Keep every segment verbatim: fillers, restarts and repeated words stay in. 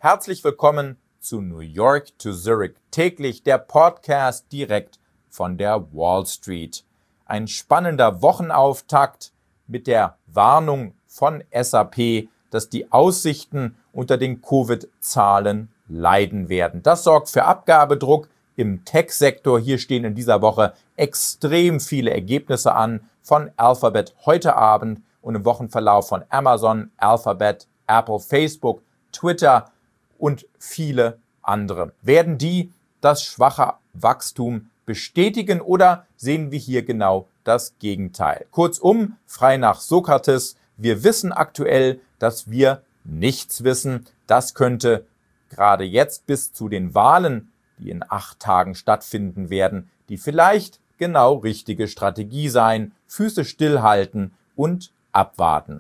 Herzlich willkommen zu New York to Zurich täglich, der Podcast direkt von der Wall Street. Ein spannender Wochenauftakt mit der Warnung von S A P, dass die Aussichten unter den Covid-Zahlen leiden werden. Das sorgt für Abgabedruck im Tech-Sektor. Hier stehen in dieser Woche extrem viele Ergebnisse an von Alphabet heute Abend und im Wochenverlauf von Amazon, Alphabet, Apple, Facebook, Twitter und viele andere. Werden die das schwache Wachstum bestätigen oder sehen wir hier genau das Gegenteil? Kurzum, frei nach Sokrates, wir wissen aktuell, dass wir nichts wissen. Das könnte gerade jetzt bis zu den Wahlen, die in acht Tagen stattfinden werden, die vielleicht genau richtige Strategie sein, Füße stillhalten und abwarten.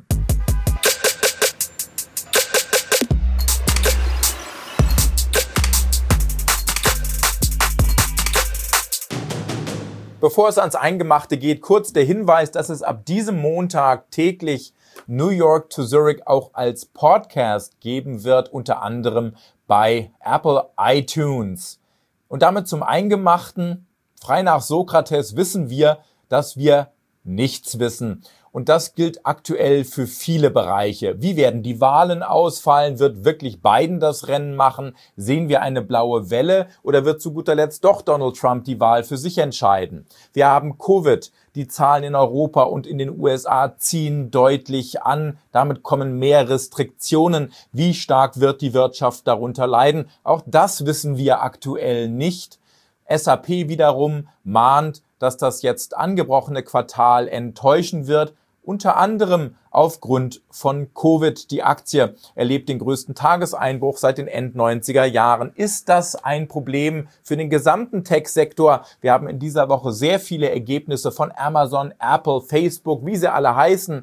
Bevor es ans Eingemachte geht, kurz der Hinweis, dass es ab diesem Montag täglich New York to Zurich auch als Podcast geben wird, unter anderem bei Apple iTunes. Und damit zum Eingemachten, frei nach Sokrates wissen wir, dass wir nichts wissen. Und das gilt aktuell für viele Bereiche. Wie werden die Wahlen ausfallen? Wird wirklich Biden das Rennen machen? Sehen wir eine blaue Welle? Oder wird zu guter Letzt doch Donald Trump die Wahl für sich entscheiden? Wir haben Covid. Die Zahlen in Europa und in den U S A ziehen deutlich an. Damit kommen mehr Restriktionen. Wie stark wird die Wirtschaft darunter leiden? Auch das wissen wir aktuell nicht. S A P wiederum mahnt, dass das jetzt angebrochene Quartal enttäuschen wird. Unter anderem aufgrund von Covid. Die Aktie erlebt den größten Tageseinbruch seit den End-neunziger Jahren. Ist das ein Problem für den gesamten Tech-Sektor? Wir haben in dieser Woche sehr viele Ergebnisse von Amazon, Apple, Facebook, wie sie alle heißen.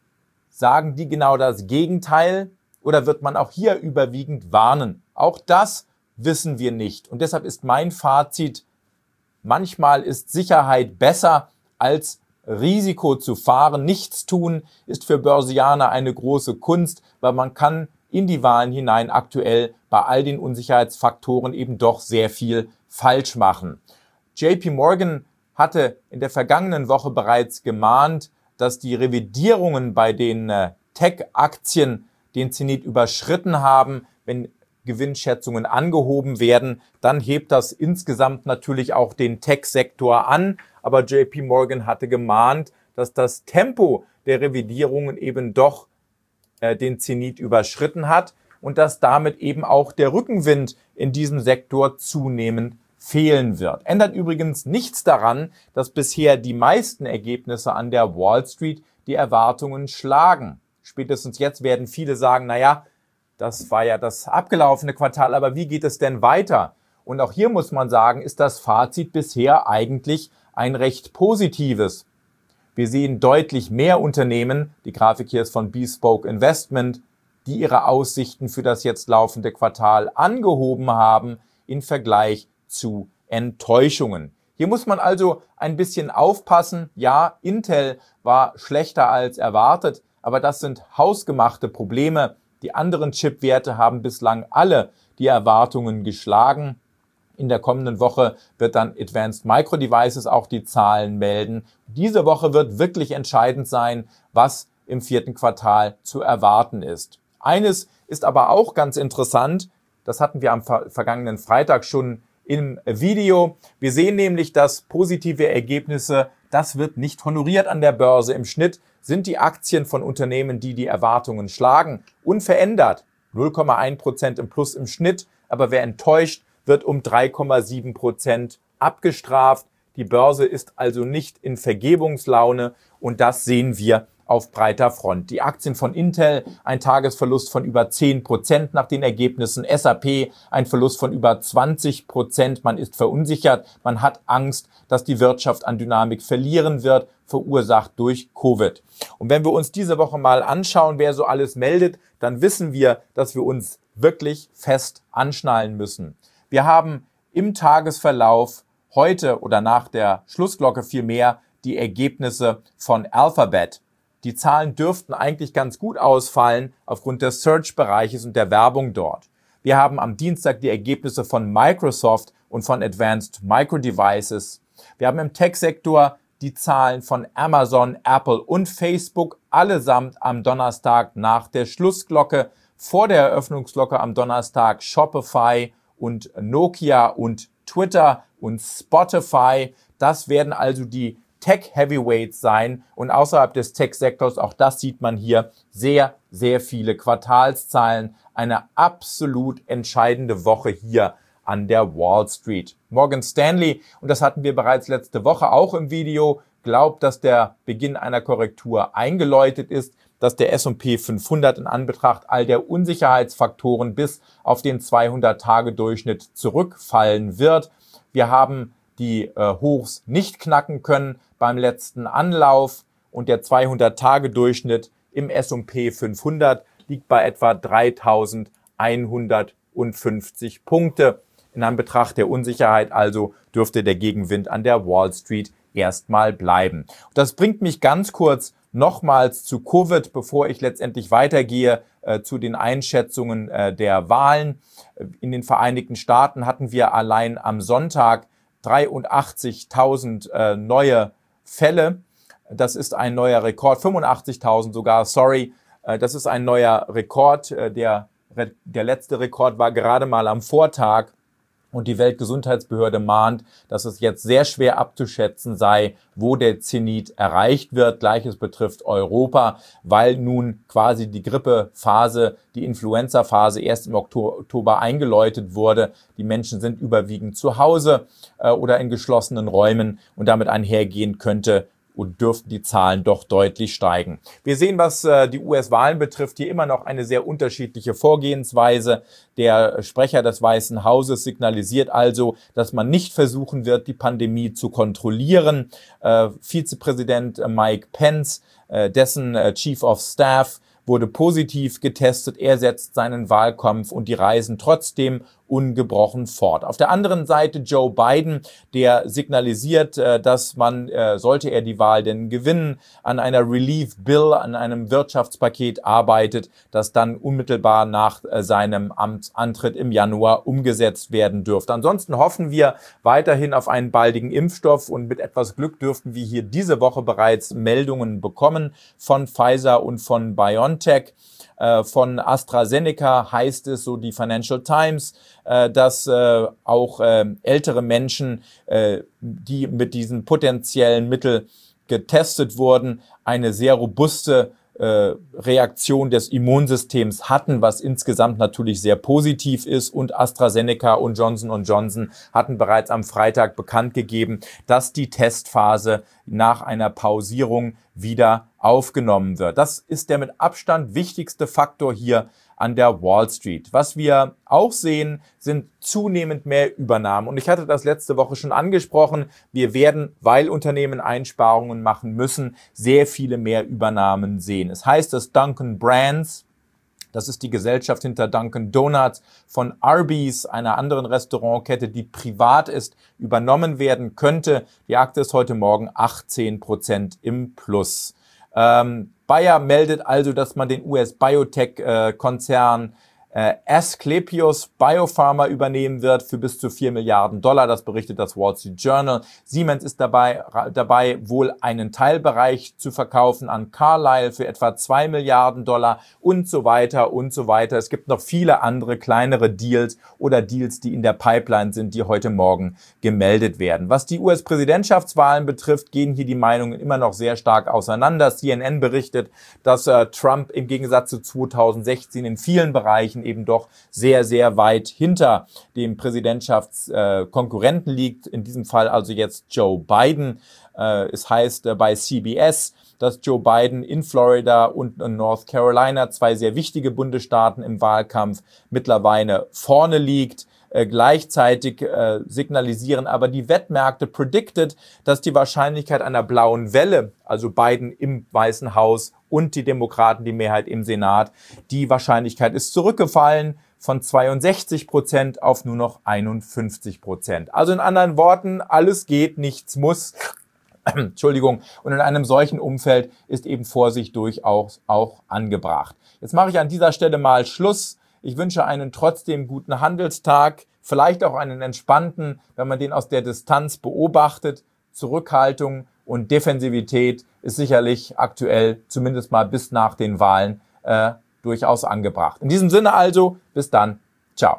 Sagen die genau das Gegenteil? Oder wird man auch hier überwiegend warnen? Auch das wissen wir nicht. Und deshalb ist mein Fazit, manchmal ist Sicherheit besser als Risiko zu fahren. Nichts tun ist für Börsianer eine große Kunst, weil man kann in die Wahlen hinein aktuell bei all den Unsicherheitsfaktoren eben doch sehr viel falsch machen. J P Morgan hatte in der vergangenen Woche bereits gemahnt, dass die Revidierungen bei den äh, Tech-Aktien den Zenit überschritten haben. Wenn Gewinnschätzungen angehoben werden, dann hebt das insgesamt natürlich auch den Tech-Sektor an. Aber J P Morgan hatte gemahnt, dass das Tempo der Revidierungen eben doch äh, den Zenit überschritten hat und dass damit eben auch der Rückenwind in diesem Sektor zunehmend fehlen wird. Ändert übrigens nichts daran, dass bisher die meisten Ergebnisse an der Wall Street die Erwartungen schlagen. Spätestens jetzt werden viele sagen, naja, das war ja das abgelaufene Quartal, aber wie geht es denn weiter? Und auch hier muss man sagen, ist das Fazit bisher eigentlich ein recht positives. Wir sehen deutlich mehr Unternehmen, die Grafik hier ist von Bespoke Investment, die ihre Aussichten für das jetzt laufende Quartal angehoben haben im Vergleich zu Enttäuschungen. Hier muss man also ein bisschen aufpassen. Ja, Intel war schlechter als erwartet, aber das sind hausgemachte Probleme. Die anderen Chipwerte haben bislang alle die Erwartungen geschlagen. In der kommenden Woche wird dann Advanced Micro Devices auch die Zahlen melden. Diese Woche wird wirklich entscheidend sein, was im vierten Quartal zu erwarten ist. Eines ist aber auch ganz interessant, das hatten wir am ver- vergangenen Freitag schon im Video. Wir sehen nämlich, dass positive Ergebnisse, das wird nicht honoriert an der Börse. Im Schnitt sind die Aktien von Unternehmen, die die Erwartungen schlagen, unverändert. null Komma eins Prozent im Plus im Schnitt, aber wer enttäuscht, wird um drei Komma sieben Prozent abgestraft. Die Börse ist also nicht in Vergebungslaune und das sehen wir auf breiter Front. Die Aktien von Intel, ein Tagesverlust von über zehn Prozent nach den Ergebnissen. S A P, ein Verlust von über zwanzig Prozent. Man ist verunsichert, man hat Angst, dass die Wirtschaft an Dynamik verlieren wird, verursacht durch Covid. Und wenn wir uns diese Woche mal anschauen, wer so alles meldet, dann wissen wir, dass wir uns wirklich fest anschnallen müssen. Wir haben im Tagesverlauf heute oder nach der Schlussglocke vielmehr die Ergebnisse von Alphabet. Die Zahlen dürften eigentlich ganz gut ausfallen aufgrund des Search-Bereiches und der Werbung dort. Wir haben am Dienstag die Ergebnisse von Microsoft und von Advanced Micro Devices. Wir haben im Tech-Sektor die Zahlen von Amazon, Apple und Facebook, allesamt am Donnerstag nach der Schlussglocke. Vor der Eröffnungsglocke am Donnerstag Shopify und Nokia und Twitter und Spotify. Das werden also die Tech-Heavyweights sein und außerhalb des Tech-Sektors, auch das sieht man hier, sehr, sehr viele Quartalszahlen. Eine absolut entscheidende Woche hier an der Wall Street. Morgan Stanley, und das hatten wir bereits letzte Woche auch im Video, glaubt, dass der Beginn einer Korrektur eingeläutet ist, dass der S und P fünfhundert in Anbetracht all der Unsicherheitsfaktoren bis auf den zweihundert-Tage-Durchschnitt zurückfallen wird. Wir haben die äh, Hochs nicht knacken können beim letzten Anlauf und der zweihundert-Tage-Durchschnitt im S und P fünfhundert liegt bei etwa dreitausendeinhundertfünfzig Punkte. In Anbetracht der Unsicherheit also dürfte der Gegenwind an der Wall Street erstmal bleiben. Das bringt mich ganz kurz nochmals zu Covid, bevor ich letztendlich weitergehe äh, zu den Einschätzungen äh, der Wahlen. In den Vereinigten Staaten hatten wir allein am Sonntag dreiundachtzigtausend äh, neue Fälle. Das ist ein neuer Rekord, fünfundachtzigtausend sogar, sorry. Äh, das ist ein neuer Rekord. Äh, der, der letzte Rekord war gerade mal am Vortag. Und die Weltgesundheitsbehörde mahnt, dass es jetzt sehr schwer abzuschätzen sei, wo der Zenit erreicht wird. Gleiches betrifft Europa, weil nun quasi die Grippephase, die Influenza-Phase erst im Oktober eingeläutet wurde. Die Menschen sind überwiegend zu Hause äh, oder in geschlossenen Räumen und damit einhergehen könnte und dürften die Zahlen doch deutlich steigen. Wir sehen, was äh, die U S-Wahlen betrifft, hier immer noch eine sehr unterschiedliche Vorgehensweise. Der Sprecher des Weißen Hauses signalisiert also, dass man nicht versuchen wird, die Pandemie zu kontrollieren. Äh, Vizepräsident Mike Pence, äh, dessen äh, Chief of Staff, wurde positiv getestet. Er setzt seinen Wahlkampf und die Reisen trotzdem ungebrochen fort. Auf der anderen Seite Joe Biden, der signalisiert, dass man, sollte er die Wahl denn gewinnen, an einer Relief Bill, an einem Wirtschaftspaket arbeitet, das dann unmittelbar nach seinem Amtsantritt im Januar umgesetzt werden dürfte. Ansonsten hoffen wir weiterhin auf einen baldigen Impfstoff und mit etwas Glück dürften wir hier diese Woche bereits Meldungen bekommen von Pfizer und von BioNTech. Von AstraZeneca heißt es, so die Financial Times, dass auch ältere Menschen, die mit diesen potenziellen Mitteln getestet wurden, eine sehr robuste Reaktion des Immunsystems hatten, was insgesamt natürlich sehr positiv ist. Und AstraZeneca und Johnson und Johnson hatten bereits am Freitag bekannt gegeben, dass die Testphase nach einer Pausierung wieder aufgenommen wird. Das ist der mit Abstand wichtigste Faktor hier an der Wall Street. Was wir auch sehen, sind zunehmend mehr Übernahmen. Und ich hatte das letzte Woche schon angesprochen. Wir werden, weil Unternehmen Einsparungen machen müssen, sehr viele mehr Übernahmen sehen. Es heißt, dass Dunkin' Brands, das ist die Gesellschaft hinter Dunkin' Donuts, von Arby's, einer anderen Restaurantkette, die privat ist, übernommen werden könnte. Die Aktie ist heute Morgen achtzehn Prozent im Plus. Ähm, Bayer meldet also, dass man den U S-Biotech-Konzern äh, Asklepios Biopharma übernehmen wird für bis zu vier Milliarden Dollar. Das berichtet das Wall Street Journal. Siemens ist dabei, dabei wohl einen Teilbereich zu verkaufen an Carlyle für etwa zwei Milliarden Dollar und so weiter und so weiter. Es gibt noch viele andere kleinere Deals oder Deals, die in der Pipeline sind, die heute Morgen gemeldet werden. Was die U S-Präsidentschaftswahlen betrifft, gehen hier die Meinungen immer noch sehr stark auseinander. C N N berichtet, dass äh, Trump im Gegensatz zu zweitausendsechzehn in vielen Bereichen eben doch sehr, sehr weit hinter dem Präsidentschaftskonkurrenten äh, liegt. In diesem Fall also jetzt Joe Biden. Äh, es heißt äh, bei C B S, dass Joe Biden in Florida und in North Carolina, zwei sehr wichtige Bundesstaaten im Wahlkampf, mittlerweile vorne liegt. Äh, gleichzeitig äh, signalisieren aber die Wettmärkte predicted, dass die Wahrscheinlichkeit einer blauen Welle, also Biden im Weißen Haus und die Demokraten, die Mehrheit im Senat, die Wahrscheinlichkeit ist zurückgefallen von zweiundsechzig Prozent auf nur noch einundfünfzig Prozent. Also in anderen Worten, alles geht, nichts muss. Entschuldigung. Und in einem solchen Umfeld ist eben Vorsicht durchaus auch angebracht. Jetzt mache ich an dieser Stelle mal Schluss. Ich wünsche einen trotzdem guten Handelstag, vielleicht auch einen entspannten, wenn man den aus der Distanz beobachtet. Zurückhaltung und Defensivität ist sicherlich aktuell, zumindest mal bis nach den Wahlen, äh, durchaus angebracht. In diesem Sinne also, bis dann. Ciao.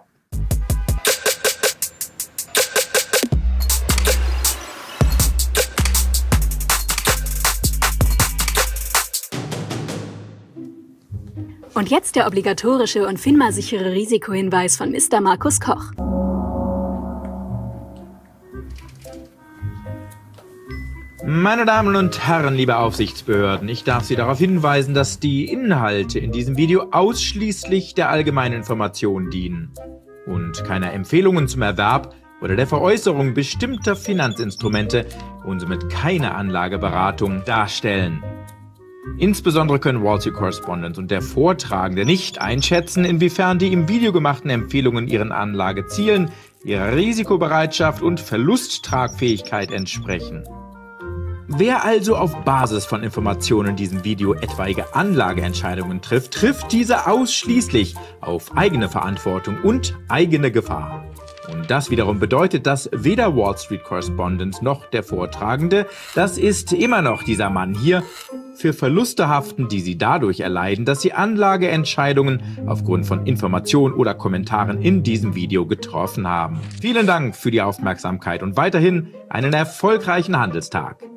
Und jetzt der obligatorische und FINMA-sichere Risikohinweis von Mister Markus Koch. Meine Damen und Herren, liebe Aufsichtsbehörden, ich darf Sie darauf hinweisen, dass die Inhalte in diesem Video ausschließlich der allgemeinen Information dienen und keiner Empfehlungen zum Erwerb oder der Veräußerung bestimmter Finanzinstrumente und somit keine Anlageberatung darstellen. Insbesondere können Wall Street Correspondent und der Vortragende nicht einschätzen, inwiefern die im Video gemachten Empfehlungen ihren Anlagezielen, ihrer Risikobereitschaft und Verlusttragfähigkeit entsprechen. Wer also auf Basis von Informationen in diesem Video etwaige Anlageentscheidungen trifft, trifft diese ausschließlich auf eigene Verantwortung und eigene Gefahr. Und das wiederum bedeutet, dass weder Wall Street Correspondent noch der Vortragende, das ist immer noch dieser Mann hier, für Verluste haften, die sie dadurch erleiden, dass sie Anlageentscheidungen aufgrund von Informationen oder Kommentaren in diesem Video getroffen haben. Vielen Dank für die Aufmerksamkeit und weiterhin einen erfolgreichen Handelstag.